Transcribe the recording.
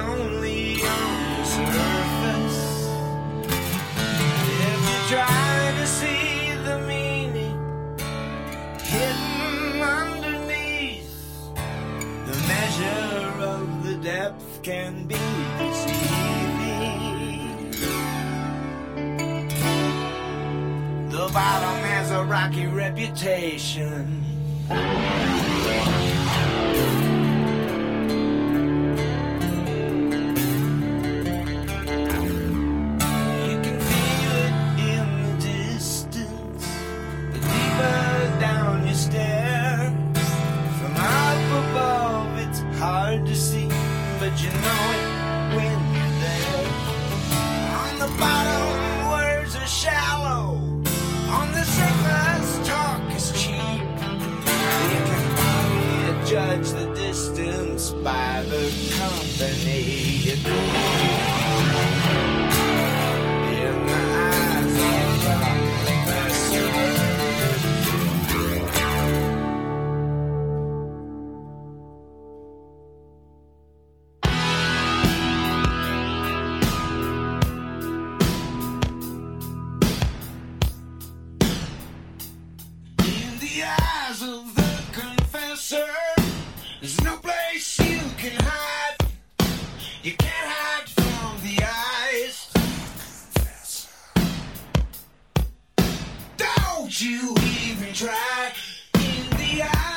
only on the surface. If you try to see the meaning hidden underneath, the measure of the depth can be deceiving. The bottom has a rocky reputation. You can feel it in the distance, the deeper down you stare. From up above it's hard to see, but you know it when you're there. On the bottom words are shallow, on the surface talk is cheap. You can only judge the distance by the company you keep. In the eyes of the professor. In the eyes of the confessor, there's no place you can hide. You can't hide from the eyes. Don't you even try. In the eyes